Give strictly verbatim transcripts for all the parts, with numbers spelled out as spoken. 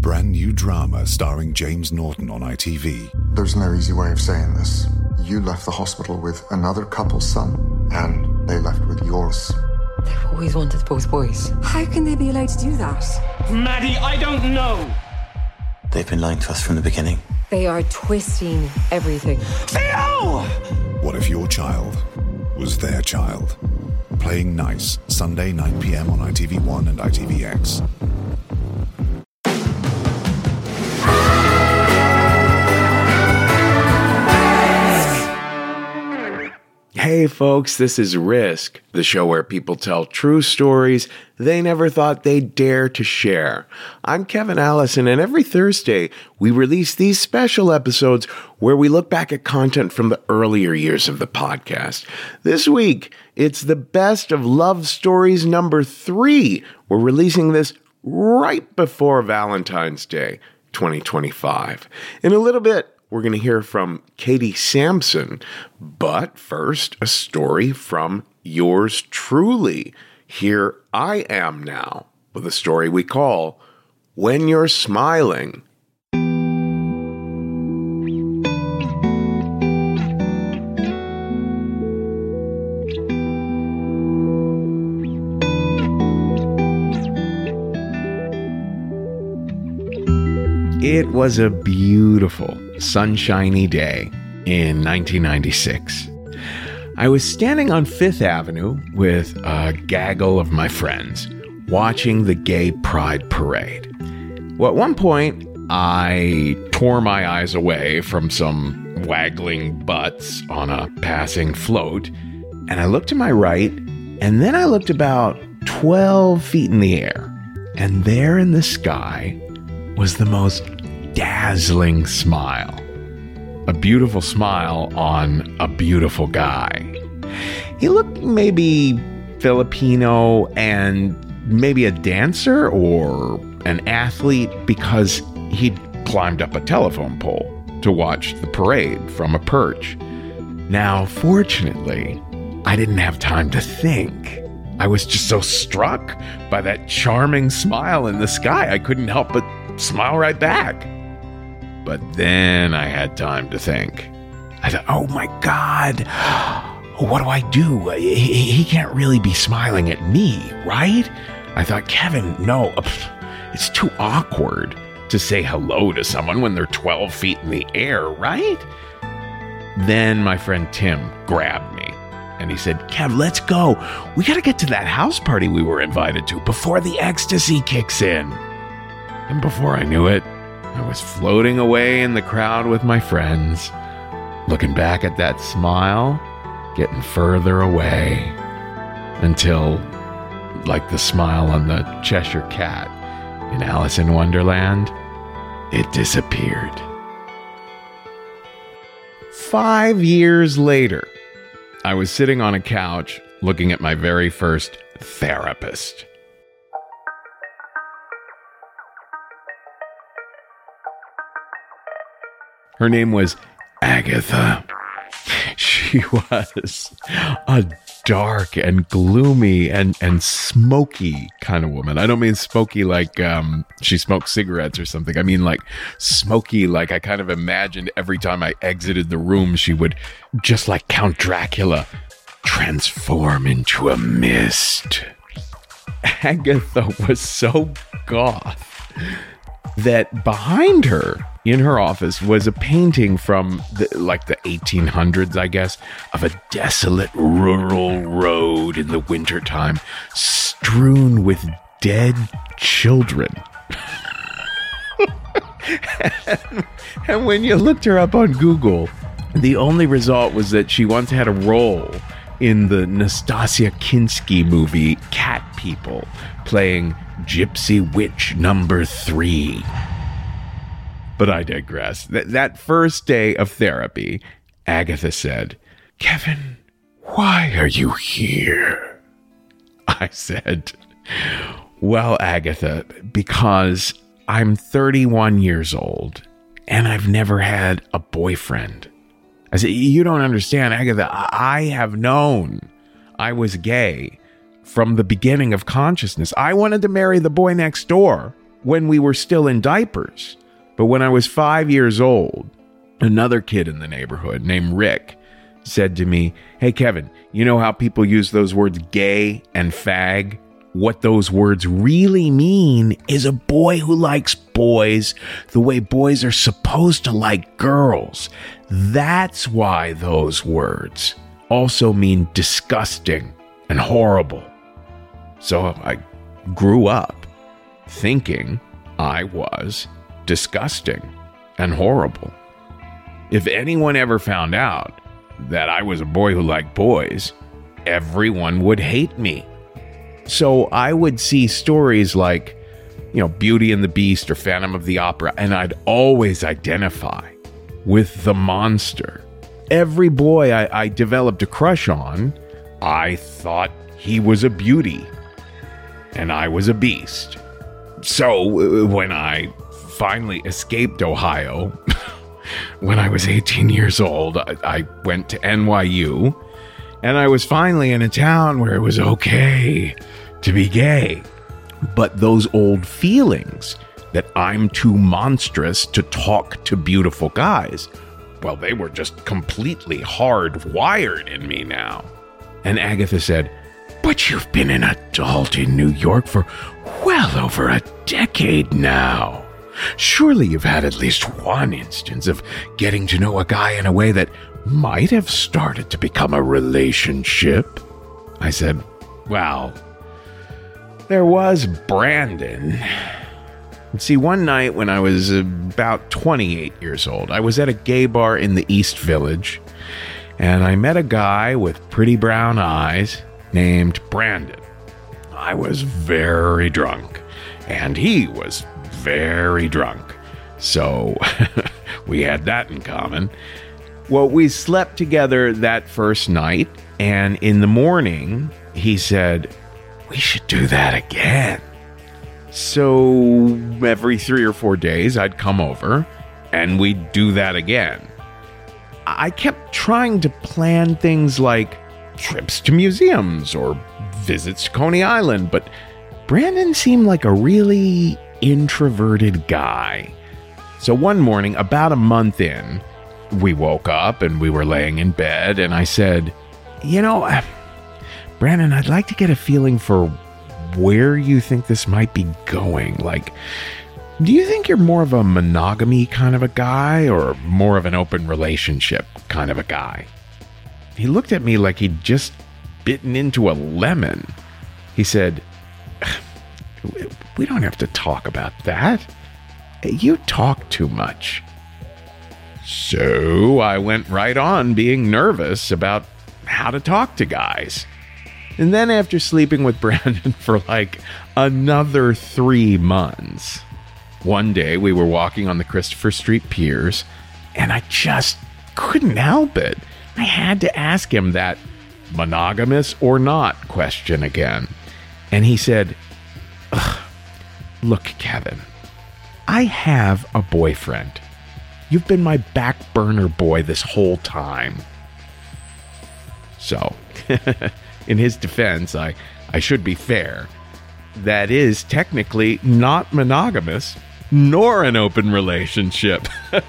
brand new drama starring James Norton on I T V. There's no easy way of saying this. You left the hospital with another couple's son, and they left with yours. They've always wanted both boys. How can they be allowed to do that? Maddie, I don't know. They've been lying to us from the beginning. They are twisting everything. Theo! What if your child was their child? Playing Nice, Sunday, nine p.m. on I T V one and I T V X. Hey folks, this is Risk, the show where people tell true stories they never thought they'd dare to share. I'm Kevin Allison, and every Thursday we release these special episodes where we look back at content from the earlier years of the podcast. This week, it's the Best of Love Stories number three. We're releasing this right before Valentine's Day, twenty twenty-five. In a little bit, we're going to hear from Katie Sampson, but first, a story from yours truly. Here I am now with a story we call When You're Smiling. It was a beautiful, sunshiny day in nineteen ninety-six. I was standing on Fifth Avenue with a gaggle of my friends, watching the Gay Pride Parade. Well, at one point, I tore my eyes away from some waggling butts on a passing float, and I looked to my right, and then I looked about twelve feet in the air, and there in the sky was the most dazzling smile. A beautiful smile on a beautiful guy. He looked maybe Filipino and maybe a dancer or an athlete because he'd climbed up a telephone pole to watch the parade from a perch. Now, fortunately, I didn't have time to think. I was just so struck by that charming smile in the sky, I couldn't help but smile right back. But then I had time to think. I thought, oh my God, what do I do? He, he can't really be smiling at me, right? I thought, Kevin, no, it's too awkward to say hello to someone when they're twelve feet in the air, right? Then my friend Tim grabbed me and he said, Kev, let's go. We got to get to that house party we were invited to before the ecstasy kicks in. And before I knew it, I was floating away in the crowd with my friends, looking back at that smile, getting further away, until, like the smile on the Cheshire Cat in Alice in Wonderland, it disappeared. Five years later, I was sitting on a couch looking at my very first therapist. Her name was Agatha. She was a dark and gloomy and, and smoky kind of woman. I don't mean smoky like um, she smoked cigarettes or something. I mean like smoky, like I kind of imagined every time I exited the room, she would, just like Count Dracula, transform into a mist. Agatha was so goth that behind her in her office was a painting from the, like the eighteen hundreds, I guess, of a desolate rural road in the wintertime, strewn with dead children. and, and when you looked her up on Google, the only result was that she once had a role in the Nastasia Kinski movie Cat People, playing Gypsy Witch number three. But I digress. Th- that first day of therapy, Agatha said, Kevin, why are you here? I said, well, Agatha, because I'm thirty-one years old and I've never had a boyfriend. I said, you don't understand, Agatha. I have known I was gay from the beginning of consciousness. I wanted to marry the boy next door when we were still in diapers. But when I was five years old, another kid in the neighborhood named Rick said to me, "Hey, Kevin, you know how people use those words gay and fag? What those words really mean is a boy who likes boys the way boys are supposed to like girls. That's why those words also mean disgusting and horrible." So I grew up thinking I was disgusting and horrible. If anyone ever found out that I was a boy who liked boys, everyone would hate me. So I would see stories like, you know, Beauty and the Beast or Phantom of the Opera, and I'd always identify with the monster. Every boy I, I developed a crush on, I thought he was a beauty and I was a beast. So when I finally escaped Ohio, when I was eighteen years old, I, I went to N Y U, and I was finally in a town where it was okay to be gay. But those old feelings that I'm too monstrous to talk to beautiful guys, well, they were just completely hardwired in me now. And Agatha said, "But you've been an adult in New York for well over a decade now. Surely you've had at least one instance of getting to know a guy in a way that might have started to become a relationship." I said, "Well, there was Brandon." See, one night when I was about twenty-eight years old, I was at a gay bar in the East Village, and I met a guy with pretty brown eyes named Brandon. I was very drunk, and he was very drunk, so we had that in common. Well, we slept together that first night, and in the morning, he said, "We should do that again." So every three or four days, I'd come over, and we'd do that again. I kept trying to plan things like trips to museums or visits to Coney Island, but Brandon seemed like a really introverted guy. So one morning, about a month in, we woke up and we were laying in bed, and I said, "You know, Brandon, I'd like to get a feeling for where you think this might be going. Like, do you think you're more of a monogamy kind of a guy or more of an open relationship kind of a guy?" He looked at me like he'd just bitten into a lemon. He said, "We don't have to talk about that. You talk too much." So I went right on being nervous about how to talk to guys. And then after sleeping with Brandon for like another three months, one day we were walking on the Christopher Street piers, and I just couldn't help it. I had to ask him that monogamous or not question again. And he said, "Ugh, look, Kevin, I have a boyfriend. You've been my back burner boy this whole time." So, in his defense, I, I should be fair. That is technically not monogamous, nor an open relationship.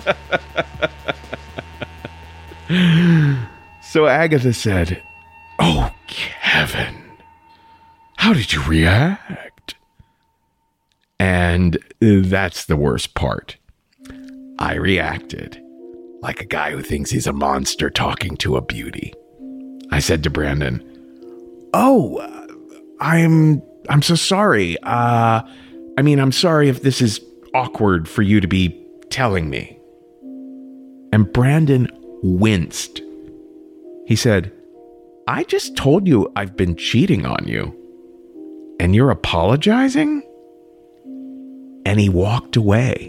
So Agatha said, "Oh, Kevin, how did you react?" And that's the worst part. I reacted like a guy who thinks he's a monster talking to a beauty. I said to Brandon, "Oh, I'm I'm so sorry. Uh, I mean, I'm sorry if this is awkward for you to be telling me." And Brandon winced. He said, "I just told you I've been cheating on you, and you're apologizing?" And he walked away.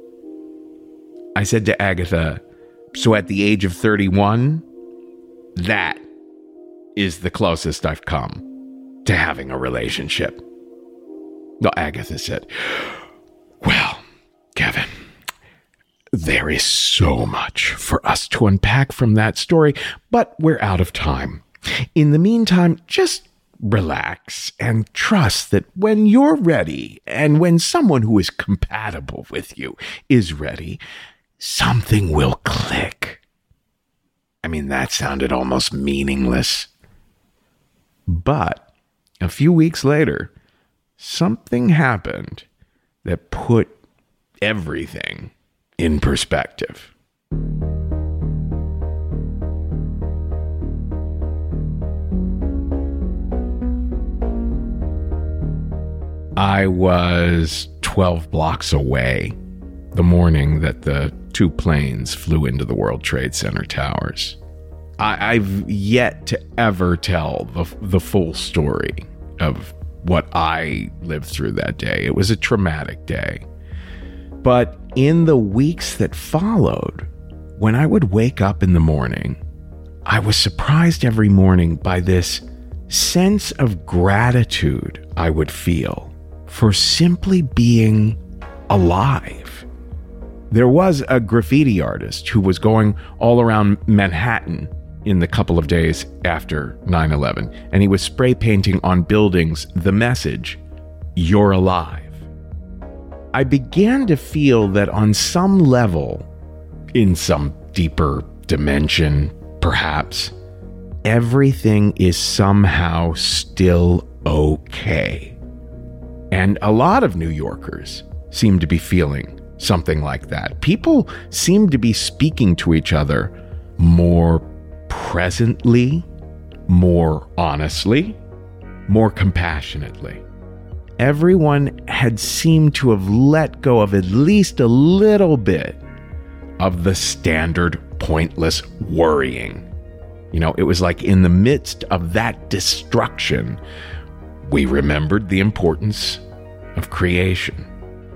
I said to Agatha, "So at the age of thirty-one, that is the closest I've come to having a relationship." No, Agatha said, "Well, Kevin, there is so much for us to unpack from that story, but we're out of time. In the meantime, just relax and trust that when you're ready and when someone who is compatible with you is ready, something will click. I mean, that sounded almost meaningless. But a few weeks later, something happened that put everything in perspective. I was twelve blocks away the morning that the two planes flew into the World Trade Center towers. I, I've yet to ever tell the, the full story of what I lived through that day. It was a traumatic day. But in the weeks that followed, when I would wake up in the morning, I was surprised every morning by this sense of gratitude I would feel for simply being alive. There was a graffiti artist who was going all around Manhattan in the couple of days after nine eleven, and he was spray painting on buildings the message, "You're alive." I began to feel that on some level, in some deeper dimension, perhaps, everything is somehow still okay. And a lot of New Yorkers seem to be feeling something like that. People seem to be speaking to each other more presently, more honestly, more compassionately. Everyone had seemed to have let go of at least a little bit of the standard pointless worrying. You know, it was like in the midst of that destruction, we remembered the importance of creation.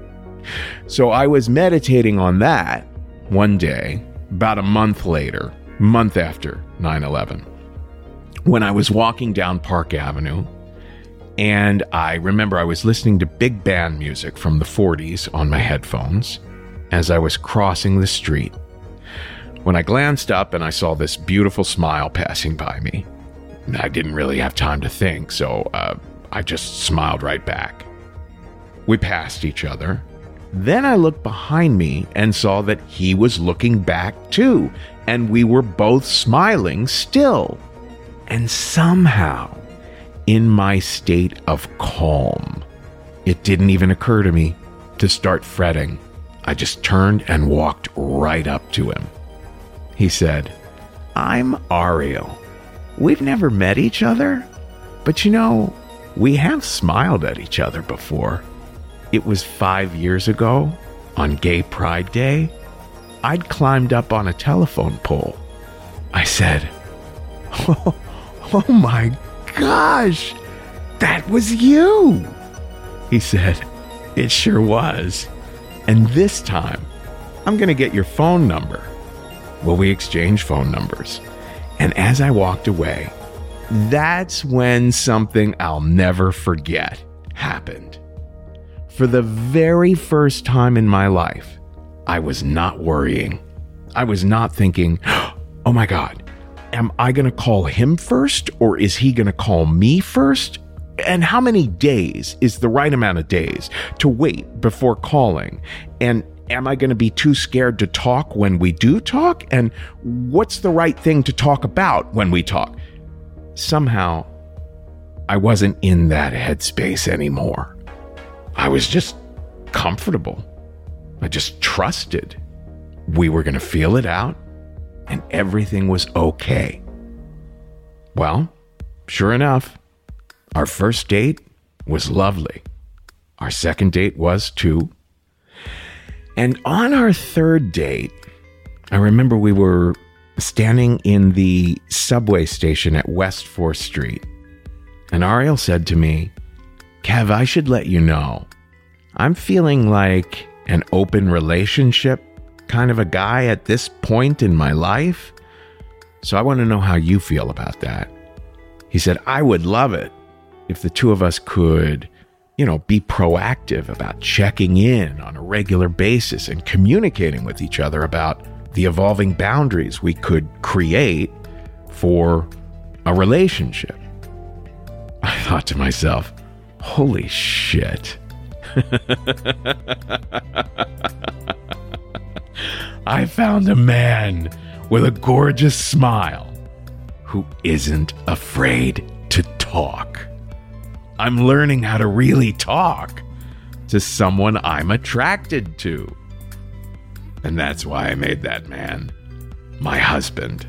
So I was meditating on that one day, about a month later, month after nine eleven, when I was walking down Park Avenue, and I remember I was listening to big band music from the forties on my headphones as I was crossing the street, when I glanced up and I saw this beautiful smile passing by me. I didn't really have time to think, so uh, I just smiled right back. We passed each other. Then I looked behind me and saw that he was looking back too, and we were both smiling still. And somehow, in my state of calm, it didn't even occur to me to start fretting. I just turned and walked right up to him. He said, "I'm Ariel. We've never met each other, but you know, we have smiled at each other before. It was five years ago, on Gay Pride Day. I'd climbed up on a telephone pole." I said, oh, oh my gosh, that was you. He said, "It sure was. And this time, I'm going to get your phone number." Well, we exchanged phone numbers. And as I walked away, that's when something I'll never forget happened. For the very first time in my life, I was not worrying. I was not thinking, oh my God, am I going to call him first or is he going to call me first? And how many days is the right amount of days to wait before calling? And am I going to be too scared to talk when we do talk? And what's the right thing to talk about when we talk? Somehow, I wasn't in that headspace anymore. I was just comfortable. I just trusted we were going to feel it out and everything was okay. Well, sure enough, our first date was lovely. Our second date was too. And on our third date, I remember we were standing in the subway station at West fourth Street. And Ariel said to me, "Kev, I should let you know, I'm feeling like an open relationship kind of a guy at this point in my life. So I want to know how you feel about that." He said, "I would love it if the two of us could, you know, be proactive about checking in on a regular basis and communicating with each other about the evolving boundaries we could create for a relationship." I thought to myself, holy shit. I found a man with a gorgeous smile who isn't afraid to talk. I'm learning how to really talk to someone I'm attracted to. And that's why I made that man my husband.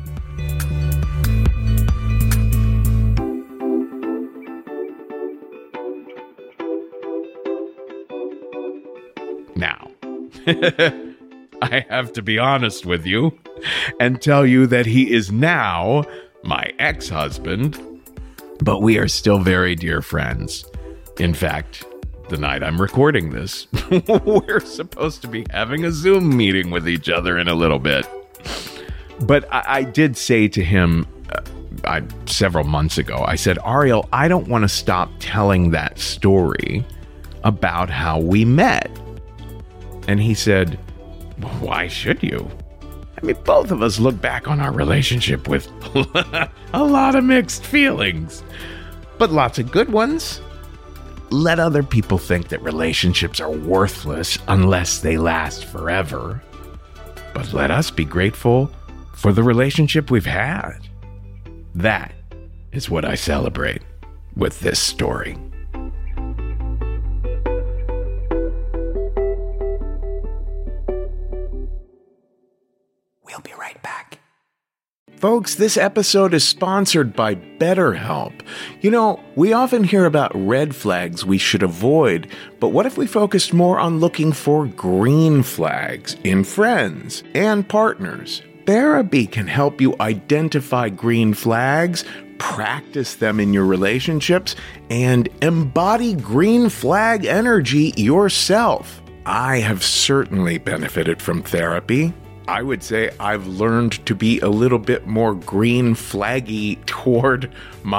Now, I have to be honest with you and tell you that he is now my ex-husband, but we are still very dear friends. In fact, the night I'm recording this, we're supposed to be having a Zoom meeting with each other in a little bit. But I, I did say to him uh, I, several months ago, I said, Ariel, I don't want to stop telling that story about how we met. And he said, why should you? I mean, both of us look back on our relationship with a lot of mixed feelings, but lots of good ones. Let other people think that relationships are worthless unless they last forever. But let us be grateful for the relationship we've had. That is what I celebrate with this story. We'll be right back. Folks, this episode is sponsored by BetterHelp. You know, we often hear about red flags we should avoid, but what if we focused more on looking for green flags in friends and partners? Therapy can help you identify green flags, practice them in your relationships, and embody green flag energy yourself. I have certainly benefited from therapy. I would say I've learned to be a little bit more green flaggy toward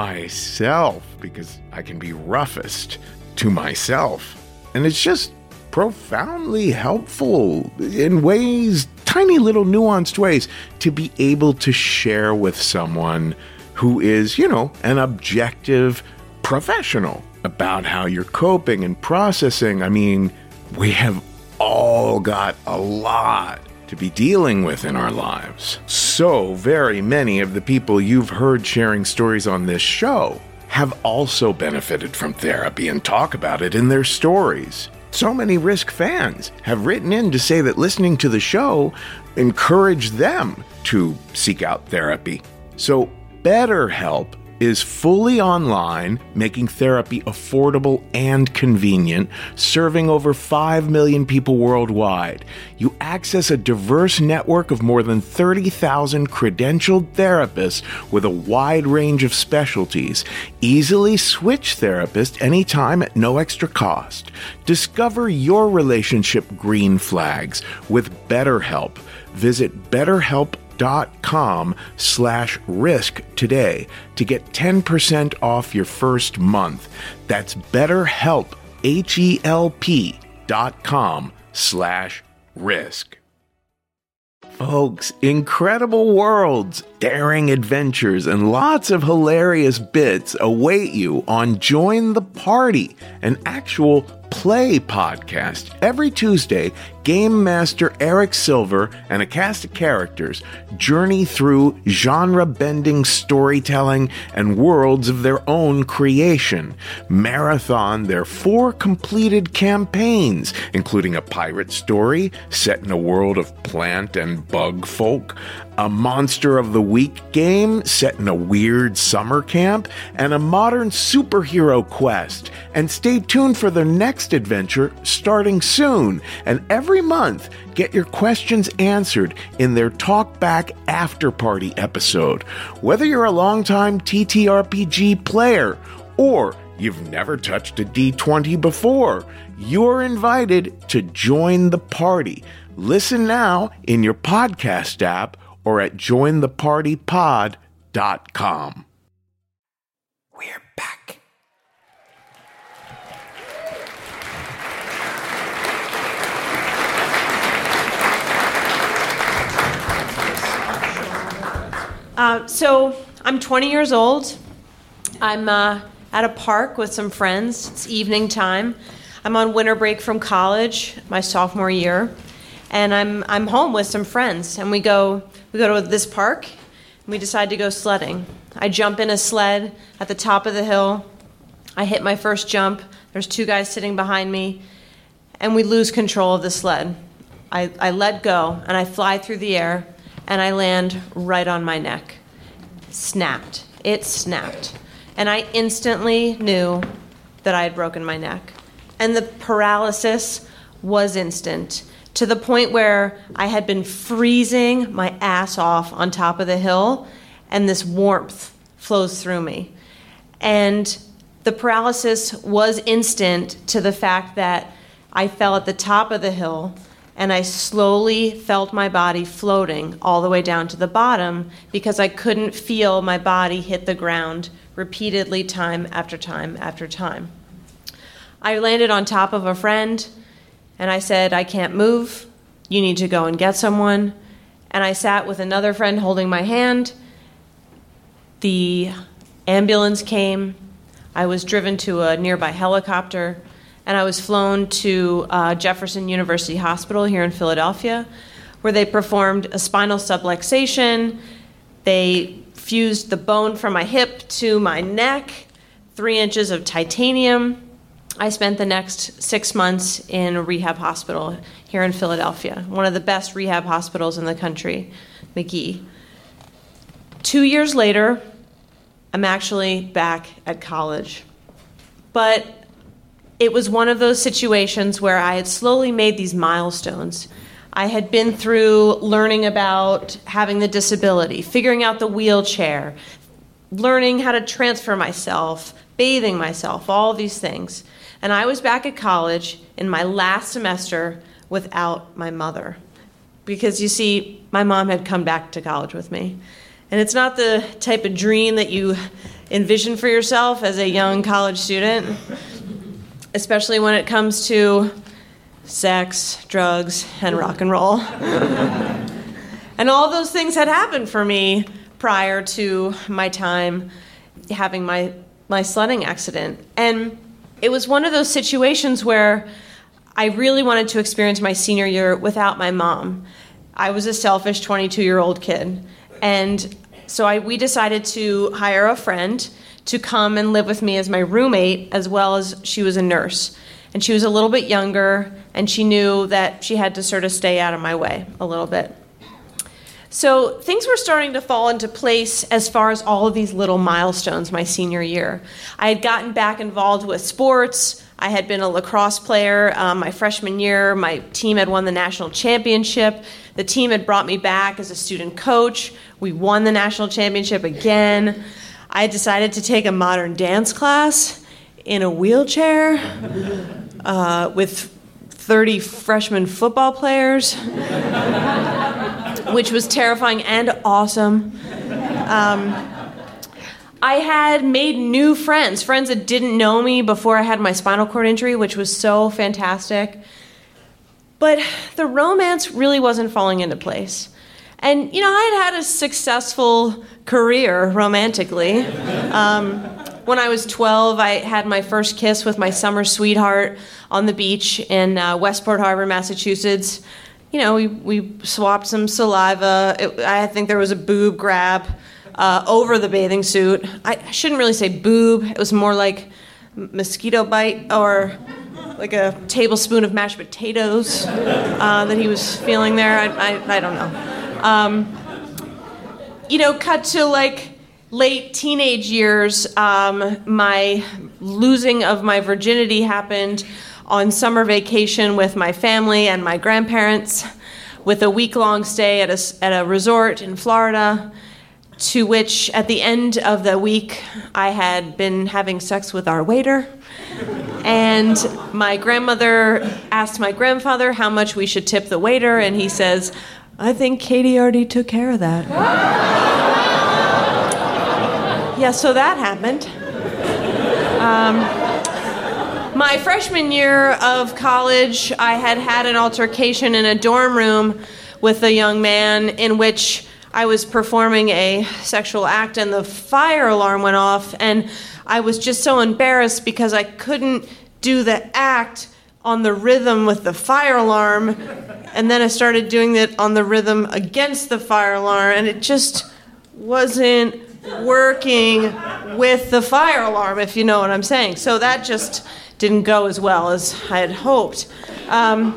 myself because I can be roughest to myself. And it's just profoundly helpful in ways, tiny little nuanced ways, to be able to share with someone who is, you know, an objective professional about how you're coping and processing. I mean, we have all got a lot to be dealing with in our lives. So very many of the people you've heard sharing stories on this show have also benefited from therapy and talk about it in their stories. So many Risk fans have written in to say that listening to the show encouraged them to seek out therapy. So BetterHelp is fully online, making therapy affordable and convenient, serving over five million people worldwide. You access a diverse network of more than thirty thousand credentialed therapists with a wide range of specialties. Easily switch therapists anytime at no extra cost. Discover your relationship green flags with BetterHelp. Visit BetterHelp dot com slash risk today to get ten percent off your first month. That's BetterHelp, H E L P dot com slash risk. Folks, incredible worlds, daring adventures, and lots of hilarious bits await you on Join the Party, an actual play podcast. Every Tuesday, Game Master Eric Silver and a cast of characters journey through genre-bending storytelling and worlds of their own creation, marathon their four completed campaigns, including a pirate story set in a world of plant and bug folk, a Monster of the Week game set in a weird summer camp, and a modern superhero quest. And stay tuned for their next adventure starting soon. And every month, get your questions answered in their Talk Back After Party episode. Whether you're a longtime T T R P G player or you've never touched a D twenty before, you're invited to join the party. Listen now in your podcast app or at join the party pod dot com. We're back. Uh, so I'm twenty years old. I'm uh, at a park with some friends. It's evening time. I'm on winter break from college, my sophomore year, and I'm I'm home with some friends. And we go we go to this park, and we decide to go sledding. I jump in a sled at the top of the hill. I hit my first jump. There's two guys sitting behind me, and we lose control of the sled. I, I let go, and I fly through the air, and I land right on my neck. Snapped. It snapped. And I instantly knew that I had broken my neck. And the paralysis was instant, to the point where I had been freezing my ass off on top of the hill, and this warmth flows through me. And the paralysis was instant to the fact that I fell at the top of the hill, and I slowly felt my body floating all the way down to the bottom because I couldn't feel my body hit the ground repeatedly, time after time after time. I landed on top of a friend, and I said, "I can't move. You need to go and get someone." And I sat with another friend holding my hand. The ambulance came. I was driven to a nearby helicopter, and I was flown to uh, Jefferson University Hospital here in Philadelphia, where they performed a spinal subluxation. They fused the bone from my hip to my neck, three inches of titanium. I spent the next six months in a rehab hospital here in Philadelphia, one of the best rehab hospitals in the country, McGee. Two years later, I'm actually back at college. But it was one of those situations where I had slowly made these milestones. I had been through learning about having the disability, figuring out the wheelchair, learning how to transfer myself, bathing myself, all of these things. And I was back at college in my last semester without my mother. Because you see, my mom had come back to college with me. And it's not the type of dream that you envision for yourself as a young college student, especially when it comes to sex, drugs, and rock and roll. And all those things had happened for me prior to my time having my, my sledding accident. And it was one of those situations where I really wanted to experience my senior year without my mom. I was a selfish twenty-two-year-old kid. And so I, we decided to hire a friend to come and live with me as my roommate, as well as she was a nurse. And she was a little bit younger, and she knew that she had to sort of stay out of my way a little bit. So things were starting to fall into place as far as all of these little milestones my senior year. I had gotten back involved with sports. I had been a lacrosse player um, my freshman year. My team had won the national championship. The team had brought me back as a student coach. We won the national championship again. I had decided to take a modern dance class in a wheelchair uh, with thirty freshman football players, which was terrifying and awesome. Um, I had made new friends, friends that didn't know me before I had my spinal cord injury, which was so fantastic. But the romance really wasn't falling into place. And, you know, I had had a successful career romantically. Um, when I was twelve, I had my first kiss with my summer sweetheart on the beach in uh, Westport Harbor, Massachusetts. You know, we, we swapped some saliva. It, I think there was a boob grab uh, over the bathing suit. I, I shouldn't really say boob. It was more like mosquito bite or like a tablespoon of mashed potatoes uh, that he was feeling there. I, I, I don't know. Um, you know, cut to like late teenage years, um, my losing of my virginity happened on summer vacation with my family and my grandparents, with a week-long stay at a, at a resort in Florida, to which at the end of the week I had been having sex with our waiter. And my grandmother asked my grandfather how much we should tip the waiter, and he says, "I think Katie already took care of that." Yeah, so that happened. Um, my freshman year of college, I had had an altercation in a dorm room with a young man in which I was performing a sexual act, and the fire alarm went off, and I was just so embarrassed because I couldn't do the act on the rhythm with the fire alarm, and then I started doing it on the rhythm against the fire alarm, and it just wasn't working with the fire alarm, if you know what I'm saying. So that just didn't go as well as I had hoped. Um,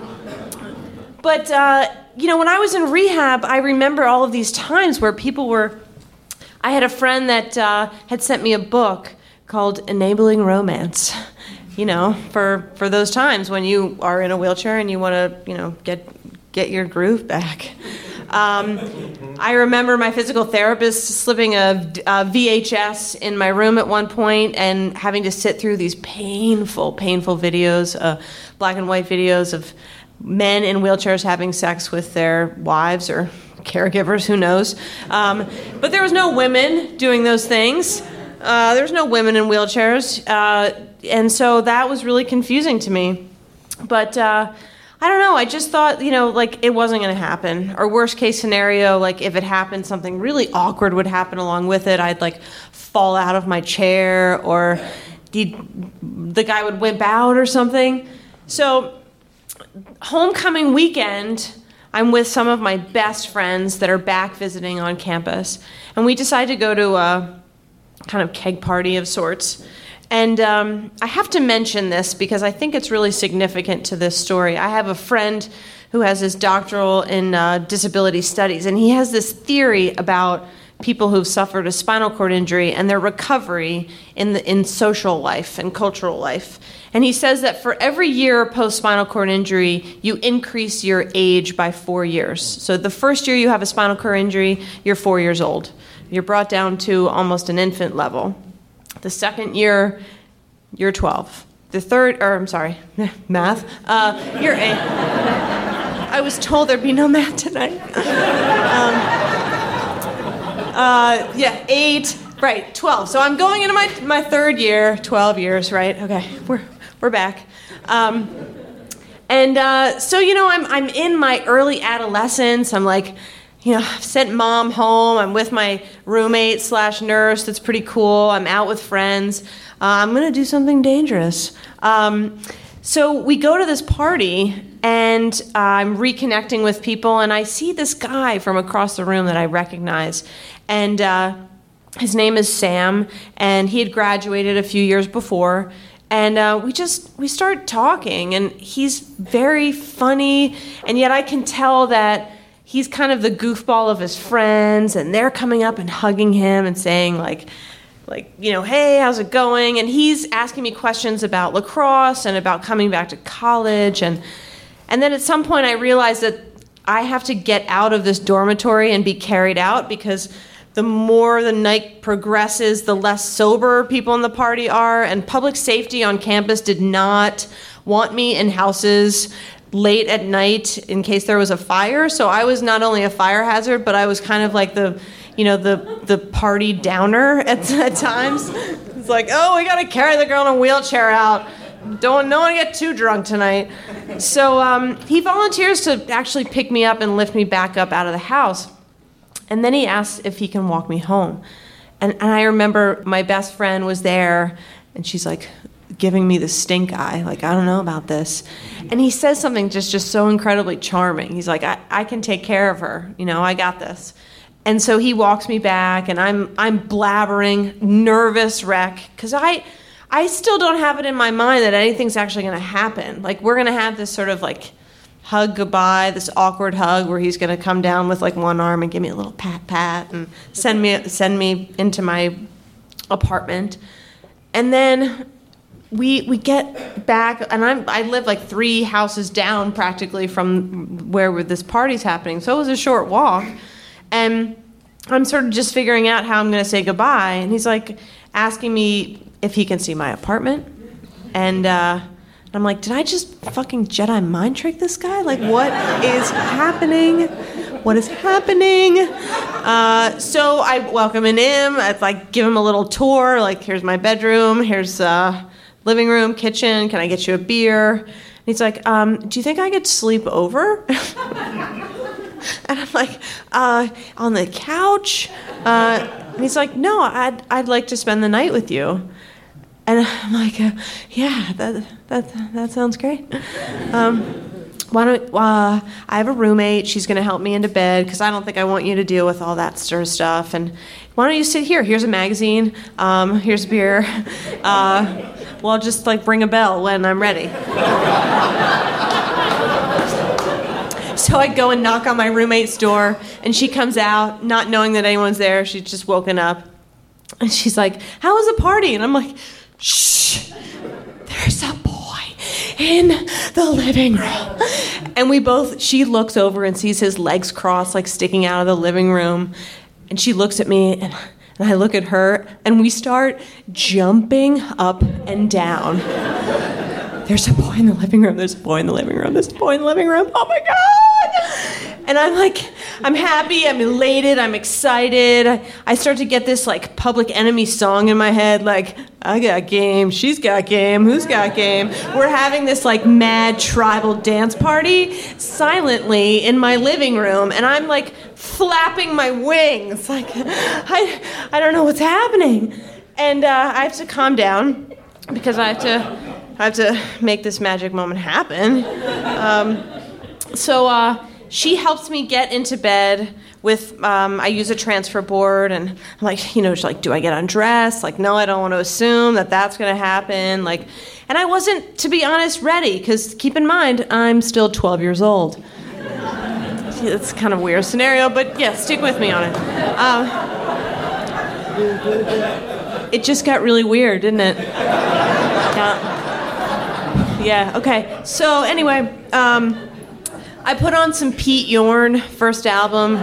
but, uh, you know, when I was in rehab, I remember all of these times where people were... I had a friend that uh, had sent me a book called Enabling Romance, you know, for, for those times when you are in a wheelchair and you want to, you know, get get your groove back. Um, I remember my physical therapist slipping a, a V H S in my room at one point and having to sit through these painful, painful videos, uh, black and white videos of men in wheelchairs having sex with their wives or caregivers, who knows. Um, but there was no women doing those things. Uh, there was no women in wheelchairs. Uh, and so that was really confusing to me. But uh, I don't know, I just thought, you know, like it wasn't going to happen. Or worst case scenario, like if it happened, something really awkward would happen along with it. I'd like fall out of my chair, or the, the guy would wimp out or something. So homecoming weekend, I'm with some of my best friends that are back visiting on campus. And we decided to go to a kind of keg party of sorts. And um, I have to mention this because I think it's really significant to this story. I have a friend who has his doctoral in uh, disability studies, and he has this theory about people who've suffered a spinal cord injury and their recovery in the, in social life and cultural life. And he says that for every year post-spinal cord injury, you increase your age by four years. So the first year you have a spinal cord injury, you're four years old. You're brought down to almost an infant level. The second year, you're twelve. The third, or I'm sorry, math, uh, you're eight. I was told there'd be no math tonight. um, uh, yeah, eight, right, twelve. So I'm going into my, my third year, twelve years, right? Okay, we're we're back. Um, and uh, so, you know, I'm I'm in my early adolescence. I'm like, you know, I've sent mom home. I'm with my roommate slash nurse. That's pretty cool. I'm out with friends. Uh, I'm going to do something dangerous. Um, so we go to this party, and uh, I'm reconnecting with people, and I see this guy from across the room that I recognize. And uh, his name is Sam, and he had graduated a few years before. And uh, we just, we start talking, and he's very funny, and yet I can tell that he's kind of the goofball of his friends, and they're coming up and hugging him and saying, like, like, you know, hey, how's it going? And he's asking me questions about lacrosse and about coming back to college. And and then at some point I realized that I have to get out of this dormitory and be carried out, because the more the night progresses, the less sober people in the party are. And public safety on campus did not want me in houses late at night in case there was a fire. So I was not only a fire hazard, but I was kind of like the, you know, the the party downer at, at times. It's like, oh, we got to carry the girl in a wheelchair out. Don't no one get too drunk tonight. So um, he volunteers to actually pick me up and lift me back up out of the house. And then he asks if he can walk me home. And, and I remember my best friend was there, and she's like giving me the stink eye, like, I don't know about this. And he says something just, just so incredibly charming. He's like, I, I can take care of her. You know, I got this. And so he walks me back, and I'm I'm blabbering, nervous wreck, because I I still don't have it in my mind that anything's actually going to happen. Like, we're going to have this sort of like hug goodbye, this awkward hug where he's going to come down with like one arm and give me a little pat pat and send me send me into my apartment. And then we we get back, and I'm I live like three houses down practically from where this party's happening. So it was a short walk. And I'm sort of just figuring out how I'm going to say goodbye. And he's like asking me if he can see my apartment. And uh, I'm like, did I just fucking Jedi mind trick this guy? Like, what is happening? What is happening? Uh, so I welcome in him. I like give him a little tour. Like, here's my bedroom. Here's uh, living room, kitchen. Can I get you a beer? And he's like, um, do you think I could sleep over? And I'm like, uh, on the couch? Uh, and he's like, no, I'd I'd like to spend the night with you. And I'm like, uh, yeah, that that that sounds great. Um, why don't uh, I have a roommate? She's going to help me into bed because I don't think I want you to deal with all that sort of stuff. And why don't you sit here? Here's a magazine. Um, here's a beer. Uh, well, just like ring a bell when I'm ready. So I go and knock on my roommate's door, and she comes out, not knowing that anyone's there. She's just woken up. And she's like, how was the party? And I'm like, shh, there's a boy in the living room. And we both, she looks over and sees his legs crossed, like sticking out of the living room. And she looks at me, and, and I look at her, and we start jumping up and down. There's a boy in the living room, there's a boy in the living room, there's a boy in the living room, oh my God! And I'm like, I'm happy, I'm elated, I'm excited. I, I start to get this like Public Enemy song in my head, like, I got game, she's got game, who's got game? We're having this like mad tribal dance party silently in my living room, and I'm like flapping my wings, like, I, I don't know what's happening. And uh, I have to calm down because I have to... I have to make this magic moment happen. Um, so uh, she helps me get into bed with, um, I use a transfer board, and I'm like, you know, she's like, do I get undressed? Like, no, I don't want to assume that that's going to happen. Like, and I wasn't, to be honest, ready, because keep in mind, I'm still twelve years old. It's kind of a weird scenario, but yeah, stick with me on it. Um, it just got really weird, didn't it? Yeah. Yeah, okay. So anyway, um, I put on some Pete Yorn, first album.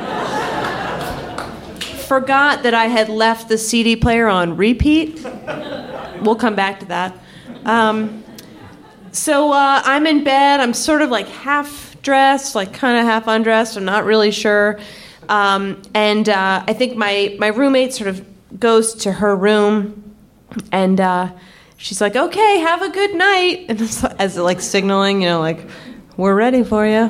Forgot that I had left the C D player on repeat. We'll come back to that. Um, so uh, I'm in bed. I'm sort of like half dressed, like kind of half undressed. I'm not really sure. Um, and uh, I think my, my roommate sort of goes to her room, and... Uh, she's like, okay, have a good night. And it's as like signaling, you know, like, we're ready for you.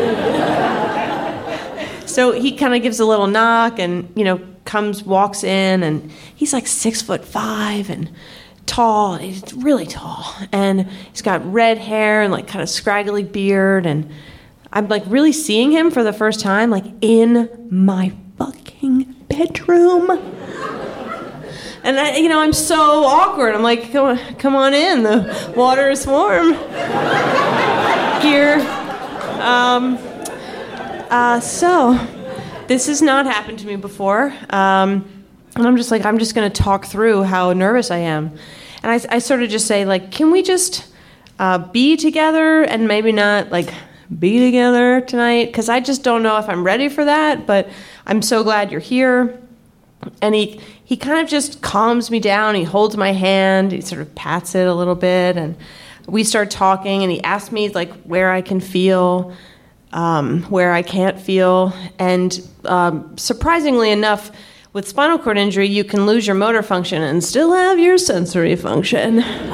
So he kind of gives a little knock and, you know, comes, walks in, and he's like six foot five and tall. He's really tall. And he's got red hair and like kind of scraggly beard. And I'm like really seeing him for the first time, like in my fucking bedroom. And I, you know, I'm so awkward. I'm like, come on, come on in. The water is warm here. Um, uh, so, this has not happened to me before. Um, and I'm just like, I'm just going to talk through how nervous I am. And I, I sort of just say, like, can we just uh, be together and maybe not, like, be together tonight? Because I just don't know if I'm ready for that, but I'm so glad you're here. And he, he kind of just calms me down. He holds my hand. He sort of pats it a little bit. And we start talking. And he asks me, like, where I can feel, um, where I can't feel. And um, surprisingly enough, with spinal cord injury, you can lose your motor function and still have your sensory function.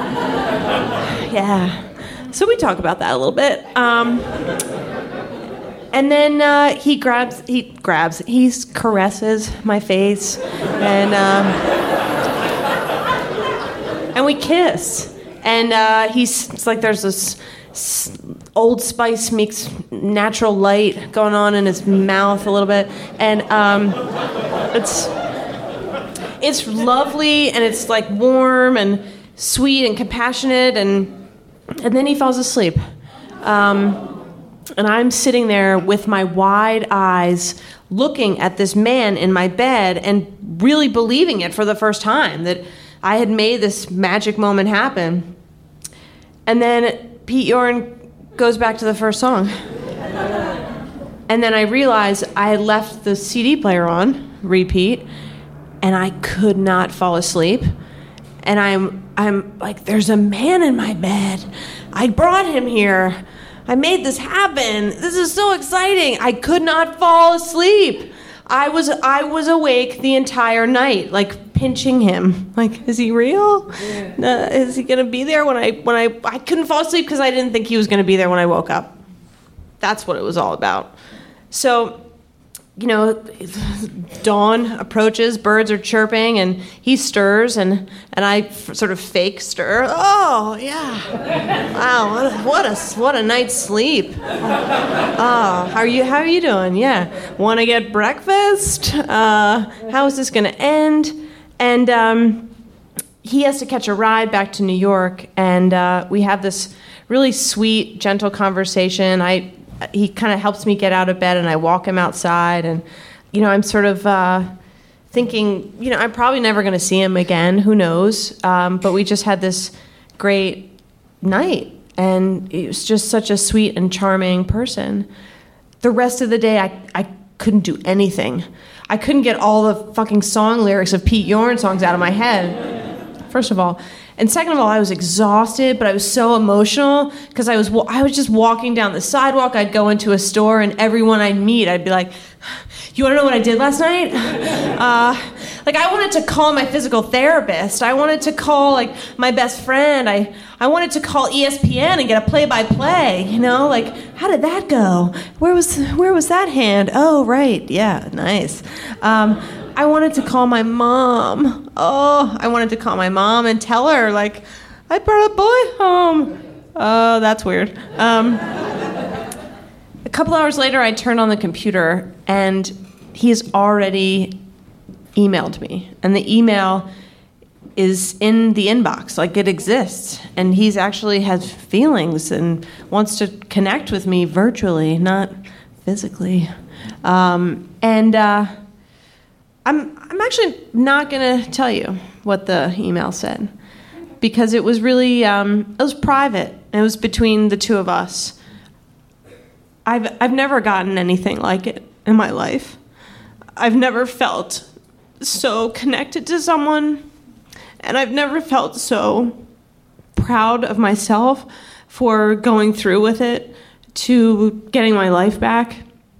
Yeah. So we talk about that a little bit. Um, And then uh, he grabs, he grabs, he caresses my face, and um, and we kiss. And uh, he's it's like there's this Old Spice meets natural light going on in his mouth a little bit, and um, it's it's lovely, and it's like warm and sweet and compassionate, and and then he falls asleep. Um, And I'm sitting there with my wide eyes looking at this man in my bed and really believing it for the first time, that I had made this magic moment happen. And then Pete Yorn goes back to the first song. And then I realized I had left the C D player on repeat, and I could not fall asleep. And I'm I'm like, there's a man in my bed. I brought him here. I made this happen. This is so exciting. I could not fall asleep. I was I was awake the entire night, like pinching him. Like, is he real? Yeah. Uh, is he gonna be there when I when I I couldn't fall asleep because I didn't think he was gonna be there when I woke up. That's what it was all about. So you know, dawn approaches, birds are chirping, and he stirs, and, and I f- sort of fake stir. Oh, yeah. Wow, what a, what a, what a night's sleep. Oh, how are you, how are you doing? Yeah. Want to get breakfast? Uh, how is this going to end? And um, he has to catch a ride back to New York, and uh, we have this really sweet, gentle conversation. I He kind of helps me get out of bed, and I walk him outside, and, you know, I'm sort of uh, thinking, you know, I'm probably never going to see him again. Who knows? Um, but we just had this great night, and he was just such a sweet and charming person. The rest of the day, I, I couldn't do anything. I couldn't get all the fucking song lyrics of Pete Yorn songs out of my head, first of all. And second of all, I was exhausted, but I was so emotional because I was I was just walking down the sidewalk. I'd go into a store, and everyone I'd meet, I'd be like, "You want to know what I did last night?" Uh, like I wanted to call my physical therapist. I wanted to call like my best friend. I I wanted to call E S P N and get a play-by-play. You know, like how did that go? Where was where was that hand? Oh, right, yeah, nice. Um, I wanted to call my mom. Oh, I wanted to call my mom and tell her, like, I brought a boy home. Oh, that's weird. Um, a couple hours later, I turned on the computer, and he's already emailed me. And the email is in the inbox, like it exists. And he's actually has feelings and wants to connect with me virtually, not physically. Um, and... Uh, I'm I'm actually not going to tell you what the email said because it was really um, it was private. It was between the two of us. I've I've never gotten anything like it in my life. I've never felt so connected to someone, and I've never felt so proud of myself for going through with it, to getting my life back,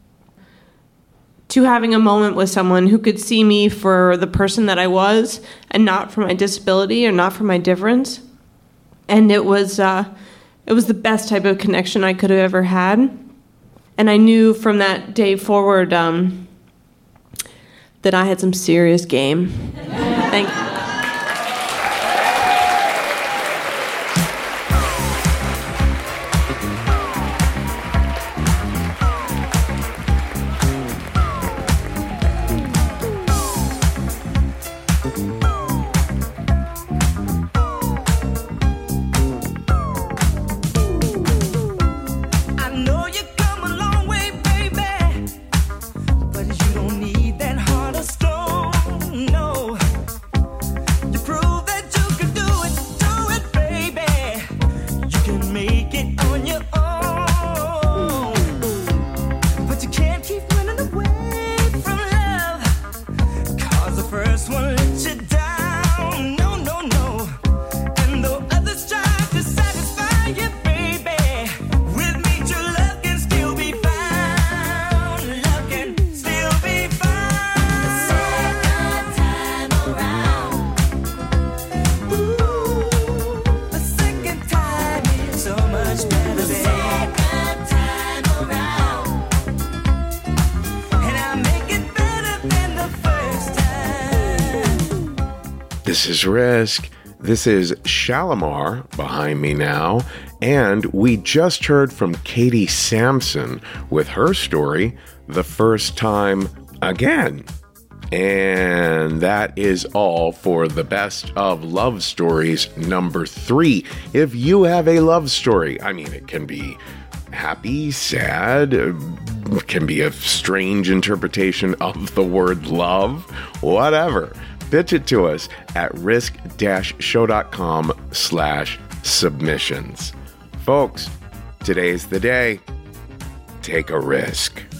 to having a moment with someone who could see me for the person that I was and not for my disability or not for my difference. And it was uh, it was the best type of connection I could have ever had. And I knew from that day forward um, that I had some serious game. Thank you. This is Risk. This is Shalimar behind me now. And we just heard from Katie Sampson with her story, The First Time Again. And that is all for the Best of Love Stories number three. If you have a love story, I mean, it can be happy, sad, it can be a strange interpretation of the word love, whatever. Pitch it to us at risk-show.com slash submissions. Folks, today's the day. Take a risk.